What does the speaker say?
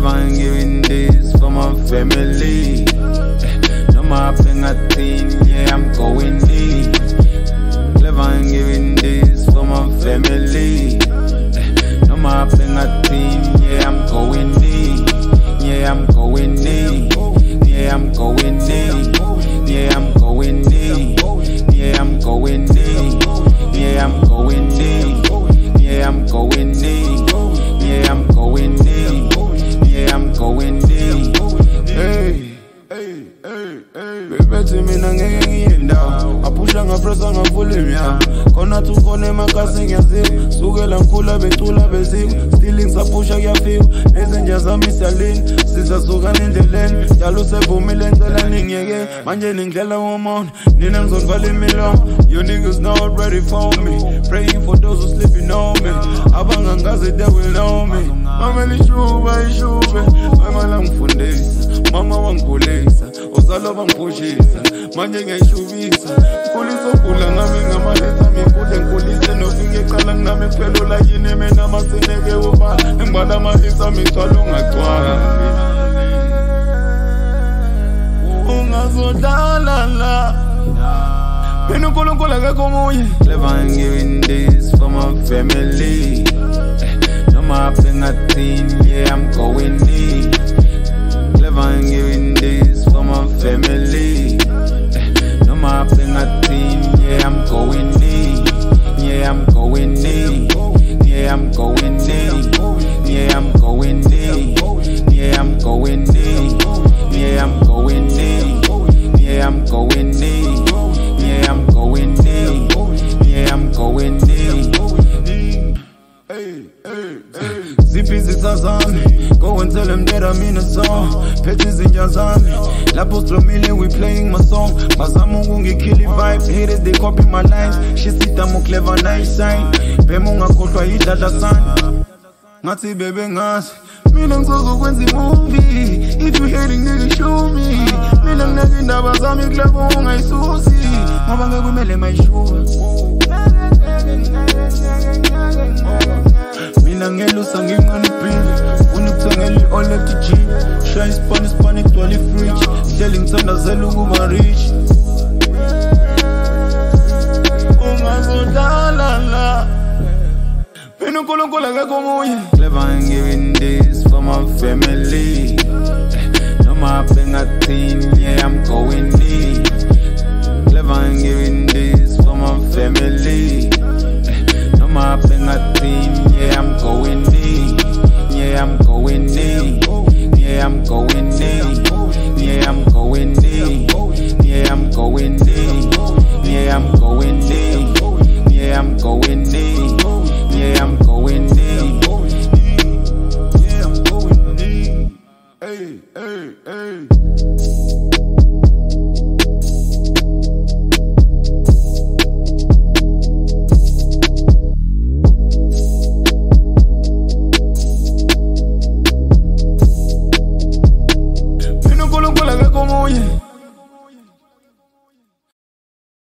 Clever, I'm giving this for my family. No more paying a thing, yeah, I'm going in. Clever, I'm giving this for my family. No more paying a thing, yeah, I'm going in. Yeah, I'm going in. Yeah, I'm going in. Yeah, I'm going in. Yeah, I'm going in. Yeah, I'm going in. Yeah, I'm going in. Yeah, I'm going in. Yeah, I'm going in. Hey, hey, hey, hey. Bebethi mina ngeke ngiyindawo. Apusha ngapressa ngavula ya. Khona tukhona emakhasi ngiyaziwa. Sukela ngikhula becula beziko. Still ngisapusha kuyafika. Nezinja zami siyalini. Sizasukana endleleni. Njalo usevumile ngicela ningiyeke. Manje ningidlela womona. Nina ngizonivala imilomo. You niggas not ready for me. Praying for those who sleeping on me. Abangangazi they will know me. Mama lishuba ishube. Mama langifundisa. Mama wangikhulisa. Uzalo bangiphushisa. Manje ngiyashubisa. Nkulisa kula ngami ngamalisa mikule nkulise nofike qala nami kuphela la yini mina maseneke uba ngibala mahisa mithwalo ungagcwala. Ungazodlala la. Been uNkulunkulu akekho munye. Clever, I'm giving this for my family. No more paying a thing, yeah, I'm going in. Clever, I'm giving this for my family. No more paying a thing, yeah, I'm going in. Yeah, I'm going in. Yeah, I'm going in. Yeah, I'm going in. Yeah, I'm going in. Yeah, I'm going in. Yeah, I'm going in. Yeah, I'm going in. Yeah, I'm going in. Hey, hey, hey. Zippy zami, go and tell them that I'm in a song. Petties in Yazami, Lapos Lomile, we playing my song. Mazamu ungi kill vibe, haters they copy my lines. She sit I'm clever nice sign. Pemunga kotwa idada san. Ngati bebe ngas. Mina ngizozo kwenza movie. If you hating nigga show me. Mina nginethi indaba zami clever ungayisusi. Ngoba ngeke kumele mayishuwa. Mina ngelusa nginqani bill. Unikuthengeli all at the gym. Shy Spanish 12 fridge. Telling ngithandazela ukuba rich. Ungazodlala la. Been uNkulunkulu akekho munye. Clever, I'm giving this for my family. No more paying a thing, yeah, I'm going in. Clever, I'm giving this for my family. No more paying a thing.